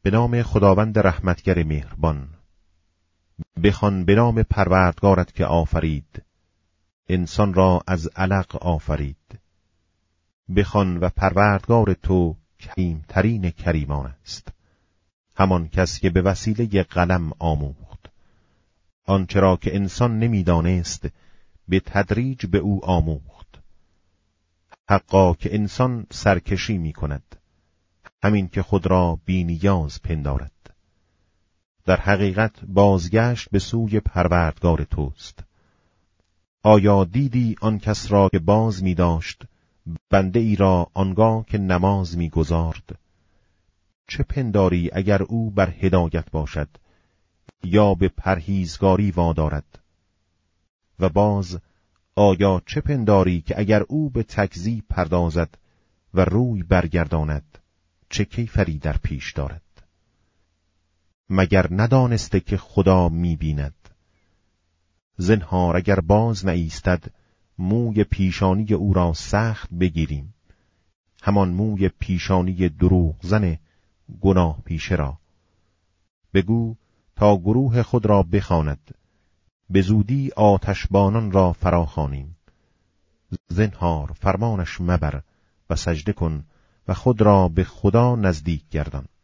به نام خداوند رحمتگر مهربان. بخوان به نام پروردگارت که آفرید، انسان را از علق آفرید. بخوان و پروردگار تو کریمترین کریمان است، همان کس که به وسیله قلم آموخت. آنچه را که انسان نمیدانست به تدریج به او آموخت. حقا که انسان سرکشی می کند، همین که خود را بی نیاز پندارد. در حقیقت بازگشت به سوی پروردگار توست. آیا دیدی آن کس را که باز می داشت بنده ای را آنگاه که نماز می گذارد؟ چه پنداری اگر او بر هدایت باشد یا به پرهیزگاری وادارد؟ و باز آیا چه پنداری که اگر او به تکذیب پردازد و روی برگرداند چه کیفری در پیش دارد؟ مگر ندانسته که خدا می بیند؟ زنهار اگر باز نایستد موی پیشانی او را سخت بگیریم، همان موی پیشانی دروغ زن گناه پیشه را. بگو تا گروه خود را بخواند، به زودی آتشبانان را فراخوانیم. زنهار فرمانش مبر و سجده کن و خود را به خدا نزدیک گردان.